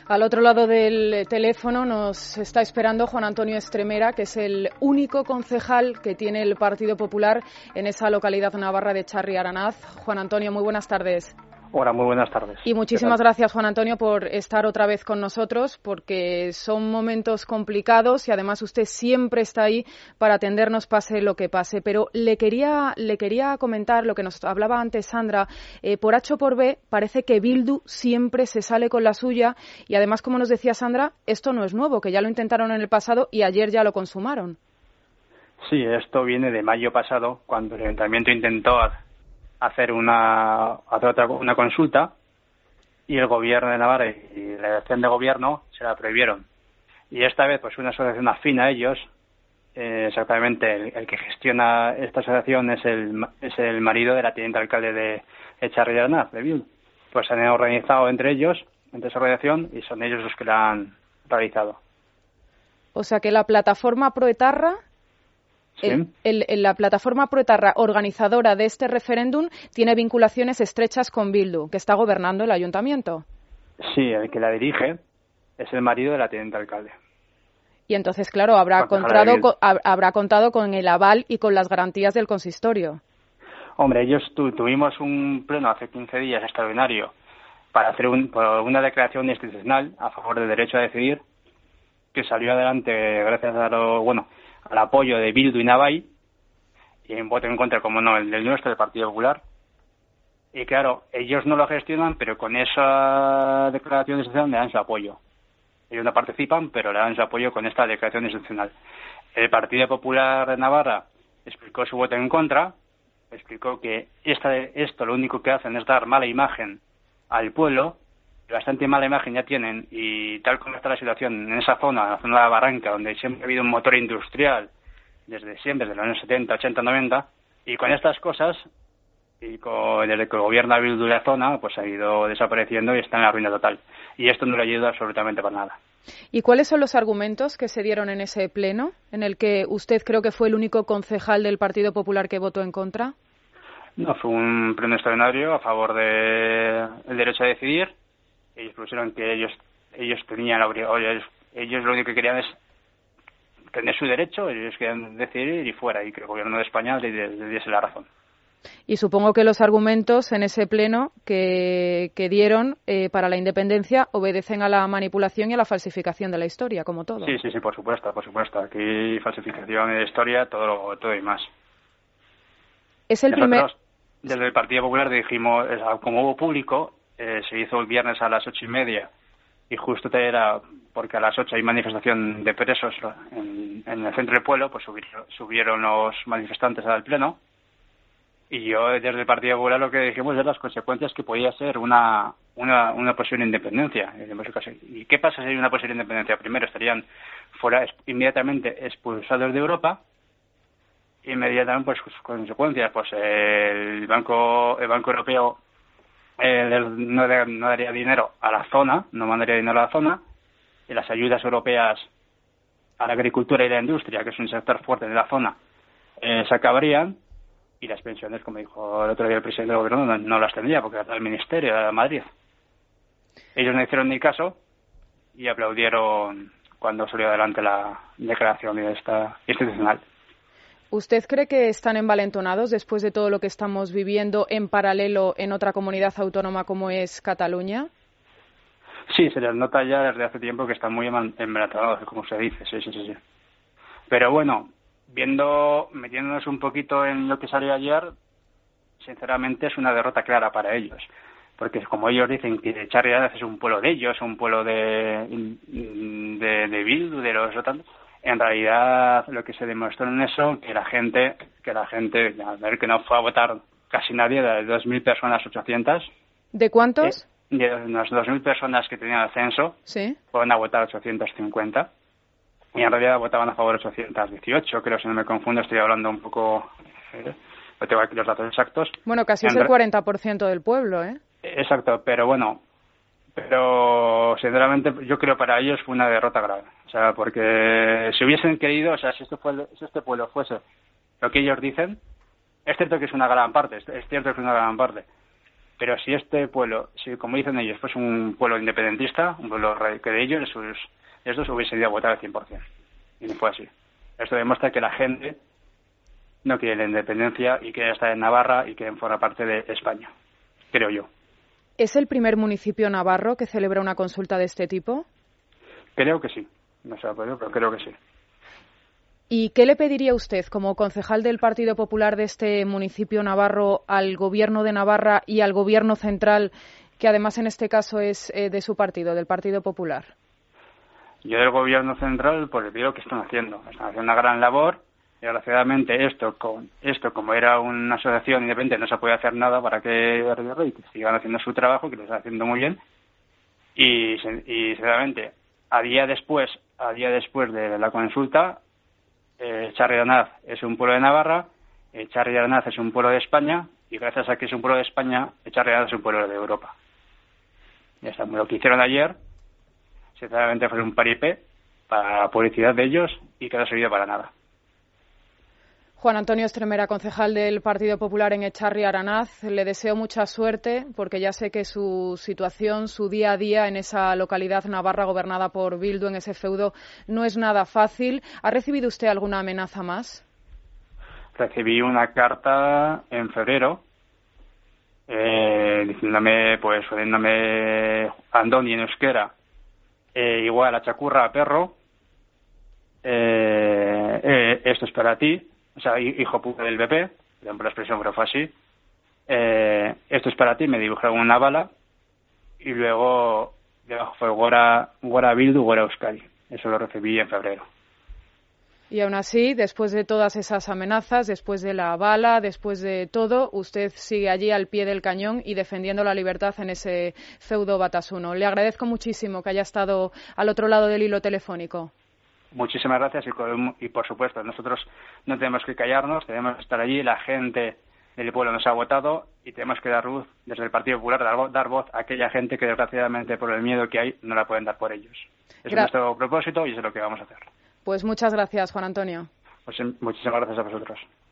Al otro lado del teléfono nos está esperando Juan Antonio Estremera, que es el único concejal que tiene el Partido Popular en esa localidad navarra de Txarri-Aranaz. Juan Antonio, muy buenas tardes. Hola, muy buenas tardes. Y muchísimas gracias, Juan Antonio, por estar otra vez con nosotros, porque son momentos complicados y además usted siempre está ahí para atendernos pase lo que pase. Pero le quería comentar lo que nos hablaba antes Sandra. Por H o por B, parece que Bildu siempre se sale con la suya y además, como nos decía Sandra, esto no es nuevo, que ya lo intentaron en el pasado y ayer ya lo consumaron. Sí, esto viene de mayo pasado, cuando el Ayuntamiento intentó hacer una consulta y el Gobierno de Navarra y la elección de Gobierno se la prohibieron. Y esta vez, pues una asociación afín a ellos, exactamente el que gestiona esta asociación es el marido de la teniente alcalde de Txarri-Aranaz, de Bildu. Pues se han organizado entre ellos, entre esa asociación, y son ellos los que la han realizado. O sea que la plataforma proetarra... ¿Sí? La plataforma proetarra organizadora de este referéndum tiene vinculaciones estrechas con Bildu, que está gobernando el ayuntamiento. Sí, el que la dirige es el marido de la teniente alcalde. Y entonces, claro, habrá contado con el aval y con las garantías del consistorio. Hombre, ellos tuvimos un pleno hace 15 días extraordinario para hacer una declaración institucional a favor del derecho a decidir, que salió adelante gracias al apoyo de Bildu y Navai, y en voto en contra, como no, el del nuestro, del Partido Popular. Y claro, ellos no lo gestionan, pero con esa declaración institucional le dan su apoyo. Ellos no participan, pero le dan su apoyo con esta declaración institucional. El Partido Popular de Navarra explicó su voto en contra, explicó que esto lo único que hacen es dar mala imagen al pueblo, bastante mala imagen ya tienen, y tal como está la situación en esa zona, la zona de la Barranca, donde siempre ha habido un motor industrial desde siempre, desde los años 70, 80, 90, y con estas cosas, desde que gobierna Bildu la zona, pues ha ido desapareciendo y está en la ruina total. Y esto no le ayuda absolutamente para nada. ¿Y cuáles son los argumentos que se dieron en ese pleno, en el que usted creo que fue el único concejal del Partido Popular que votó en contra? No, fue un pleno extraordinario a favor del derecho a decidir. Ellos pusieron que ellos tenían ellos lo único que querían es tener su derecho, ellos querían decidir y fuera, y que el Gobierno de España les diese la razón. Y supongo que los argumentos en ese pleno que dieron para la independencia obedecen a la manipulación y a la falsificación de la historia, como todo. Sí, por supuesto. Aquí falsificación de la historia, todo y más. Es el Nosotros, desde el Partido Popular dijimos, como hubo público, se hizo el viernes a las 8:30 y justo era porque a las 8 hay manifestación de presos en el centro del pueblo, pues subieron los manifestantes al pleno, y yo desde el Partido Popular lo que dijimos es las consecuencias que podía ser una posible independencia. ¿Y qué pasa si hay una posible independencia? Primero estarían fuera inmediatamente expulsados de Europa. Inmediatamente, pues sus consecuencias, pues el Banco Europeo no daría dinero a la zona, no mandaría dinero a la zona, y las ayudas europeas a la agricultura y la industria, que es un sector fuerte de la zona, se acabarían, y las pensiones, como dijo el otro día el presidente del gobierno, no las tendría, porque era el Ministerio de Madrid. Ellos no hicieron ni caso y aplaudieron cuando salió adelante la declaración institucional. ¿Usted cree que están envalentonados después de todo lo que estamos viviendo en paralelo en otra comunidad autónoma como es Cataluña? Sí, se les nota ya desde hace tiempo que están muy envalentonados, como se dice, sí. Pero bueno, metiéndonos un poquito en lo que salió ayer, sinceramente es una derrota clara para ellos. Porque como ellos dicen que Txarri-Aranaz es un pueblo de ellos, un pueblo de Bildu, de los otros, en realidad lo que se demostró en eso, que la gente, a ver, que no fue a votar casi nadie, de 2.000 personas, 800. ¿De cuántos? De unas 2.000 personas que tenían el censo, ¿sí? Fueron a votar 850. Y en realidad votaban a favor 818, creo, si no me confundo, estoy hablando un poco... no tengo aquí los datos exactos. Bueno, casi es el 40% del pueblo, ¿eh? Exacto, pero sinceramente yo creo para ellos fue una derrota grave. O sea, porque si hubiesen querido, o sea, si este pueblo fuese lo que ellos dicen, es cierto que es una gran parte, es cierto que es una gran parte, Pero si este pueblo, si como dicen ellos, pues un pueblo independentista, un pueblo que de ellos, estos hubiesen ido a votar al 100%. Y no fue así. Esto demuestra que la gente no quiere la independencia y quiere estar en Navarra y quieren formar parte de España, creo yo. ¿Es el primer municipio navarro que celebra una consulta de este tipo? Creo que sí. No sé, pero creo que sí. ¿Y qué le pediría usted, como concejal del Partido Popular de este municipio navarro, al Gobierno de Navarra y al Gobierno central, que además en este caso es de su partido, del Partido Popular? Yo del Gobierno central pues le pido que están haciendo una gran labor. Desgraciadamente esto como era una asociación independiente no se puede hacer nada para que sigan haciendo su trabajo, que lo están haciendo muy bien. Y sinceramente, a día después de la consulta, Txarri Aranaz es un pueblo de Navarra, Txarri Aranaz es un pueblo de España, y gracias a que es un pueblo de España, Txarri Aranaz es un pueblo de Europa. Ya está. Lo que hicieron ayer, sinceramente, fue un paripé para la publicidad de ellos y que no ha servido para nada. Juan Antonio Estremera, concejal del Partido Popular en Txarri Aranaz, le deseo mucha suerte porque ya sé que su situación, su día a día en esa localidad navarra gobernada por Bildu, en ese feudo, no es nada fácil. ¿Ha recibido usted alguna amenaza más? Recibí una carta en febrero diciéndome, pues, poniéndome Andoni en euskera, igual a Chacurra a perro, esto es para ti. O sea, hijo puta del BP, perdón por la expresión, pero fue así. Esto es para ti, me dibujaron una bala y luego debajo fue Gora Bildu, Gora Euskadi. Eso lo recibí en febrero. Y aún así, después de todas esas amenazas, después de la bala, después de todo, usted sigue allí al pie del cañón y defendiendo la libertad en ese feudo batasuno. Le agradezco muchísimo que haya estado al otro lado del hilo telefónico. Muchísimas gracias y por supuesto, nosotros no tenemos que callarnos, tenemos que estar allí, la gente del pueblo nos ha votado y tenemos que dar luz desde el Partido Popular, dar voz a aquella gente que desgraciadamente por el miedo que hay no la pueden dar por ellos. Es nuestro propósito y eso es lo que vamos a hacer. Pues muchas gracias, Juan Antonio. Pues muchísimas gracias a vosotros.